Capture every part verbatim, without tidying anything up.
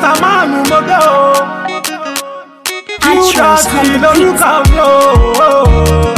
Mister Manu Mogo. You just see the look of you.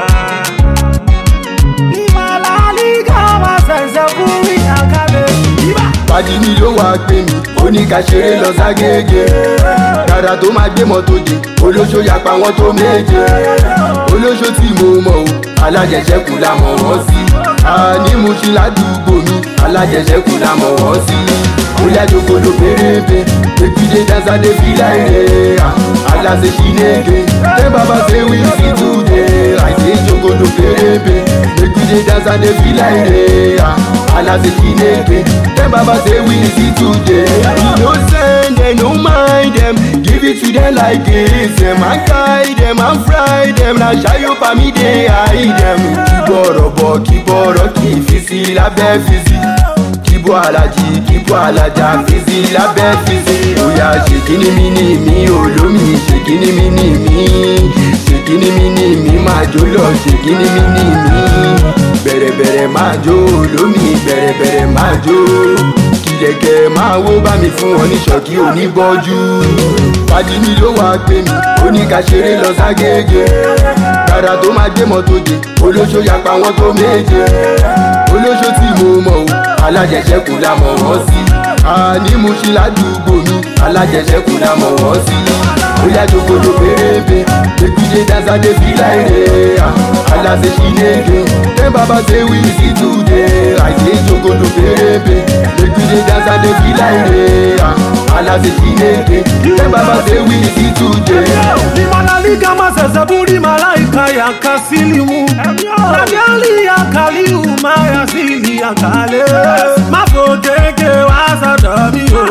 Pàdí mi ló wá gbé mi, ó ní ká ṣeré lọ ságége. Dàdà tó máa gbé mọ́tò dé, olóṣó yapa wọn tó méje. Olóṣó tí mo mọ̀ o, alájẹṣẹ́kù la mọ̀ wọ́n sí. Àní mo ṣe ládùúgbò mi, alájẹṣẹ́kù la mọ̀ wọ́n sí. Bóyá jòkòló pérébé, èkìdé dáńsá dé fílà èrè. Aláṣẹ ṣìnégé, tẹ́ bàbá ṣe wí sí túdé. Àìsè jòkòló pérébé, èkìdé dáńsá dé fílà èrè. Aláṣẹ ṣìnégé, tẹ́ bàbá ṣe wí sí túdé. No send them, no mind them, give it to them like this. Them and guide them and fry them. Now shy up on me, they hide them. Kiboro bo, kiboro ki, fisi lábẹ́ fisi. Kibo alaji, kibo alaja, fisi lábẹ́ fisi. Oya ṣèkíní mi ní mi, olómi ṣèkíní mi ní mi. Ṣèkíní mi ní mi, máa jó lọ ṣèkíní mi ní mi. Bẹ̀rẹ̀ bẹ̀rẹ̀ máa jó, olómi bẹ̀rẹ̀ bẹ̀rẹ̀ máa jó. Kìlẹ̀kẹ̀ máa wó bá mi fún wọn ní ṣọ́kí oníbọ́jú. Pàdí mi ló wá gbé mi, ó ní ká ṣeré lọ ságége. Dàdà tó máa gbé mọ́tò dé, olóṣó yapa wọn tó méje. Olóṣó tí mo mọ̀ o, alájẹṣẹ́kù la mọ̀ wọ́n sí. Àní mo ṣe ládùúgbò mi, alájẹṣẹ́kù la mọ̀ wọ́n sí. Bóyá jòkòló pérébé, èkìdé dáńsá dé fílà èrè. Aláṣẹ ṣìnégé, tẹ́ bàbá ṣe wí sí túdé. Àìsè jòkòló pérébé, èkìdé dáńsá dé fílà èrè. Aláṣẹ ṣìnégé, tẹ́ bàbá ṣe wí sí túdé. Limanalika masese buri malaika ya kasilimu. Radiali ya kaliu maya sili ya kale. Mafoteke wasadami yo.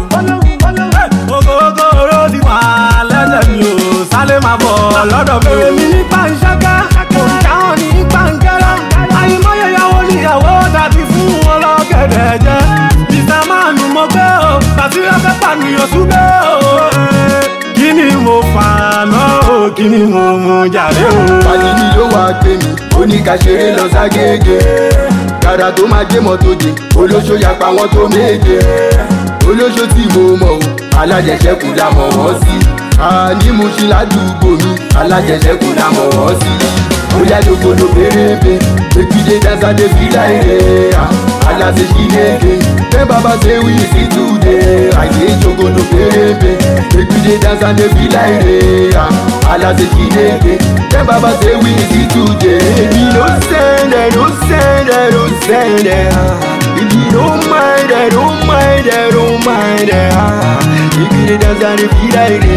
Ogogoro di wa lẹ́lẹ̀ mi o. Sálẹ̀ máa bọ̀ lọ́dọ̀ mi o. Èmi ní pàǹṣáká, òǹkàwọn ní pàǹkẹ́rà. Àyìnbóyè ìyàwó níyàwó dàbí fún wọn lọ́gẹ̀dẹ̀ jẹ́. Mister Manu Mogo, tàbí ẹgbẹ́ pànìyàn súbẹ́ o. Kí ni mo fà náà o, kí ni mo mú jáde o. Pàdí mi ló wá gbé mi, ó ní ká ṣeré lọ ságége. Dàdà tó máa gbé mọ́tò dé, olóṣó yapa wọn tó méje. Olóṣó tí mo mọ̀ o, alájẹṣẹ́kù la mọ̀ wọ́n sí. Àní mo ṣe ládùúgbò mi, alájẹṣẹ́kù la mọ̀ wọ́n sí. Bóyá jòkòló pérébé, èkìdé dáńsá dé fílà èrè. Aláṣẹ ṣìnégé, tẹ́ bàbá ṣe wí sí túdé. Àìsè jòkòló pérébé, èkìdé dáńsá dé fílà èrè. Aláṣẹ ṣìnégé, tẹ́ bàbá ṣe wí sí túdé. Èmi ló sẹ́ndẹ̀, ló sẹ́ndẹ̀, ló sẹ́ndẹ̀. If you don't mind, I don't mind, I don't mind. Èkìdé dáńsá dé fílà èrè.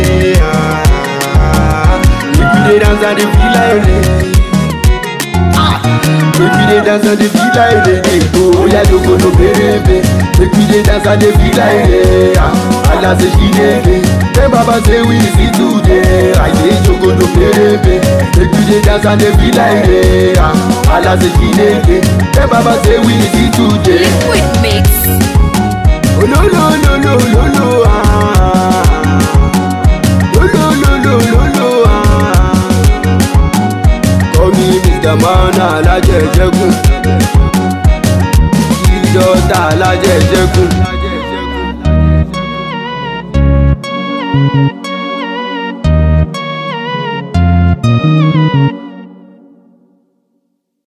Èkìdé dáńsá dé fílà èrè. Èkìdé dáńsá dé fílà èrè. Bóyá jòkòló pérébé, èkìdé dáńsá dé fílà èrè. Aláṣẹ ṣìnégé, tẹ́ bàbá ṣe wí sí túdé. Àìsè jòkòló pérébé, èkìdé dáńsá dé fílà èrè. Aláṣẹ ṣìnégé, tẹ́ bàbá ṣe wí sí túdé. Liquid Mix. Olólólólólóló ah. Lólólólólóló ah. Call me Mister Manu alájẹṣẹ́kù. Ìjọta alájẹṣẹ́kù. Thank you.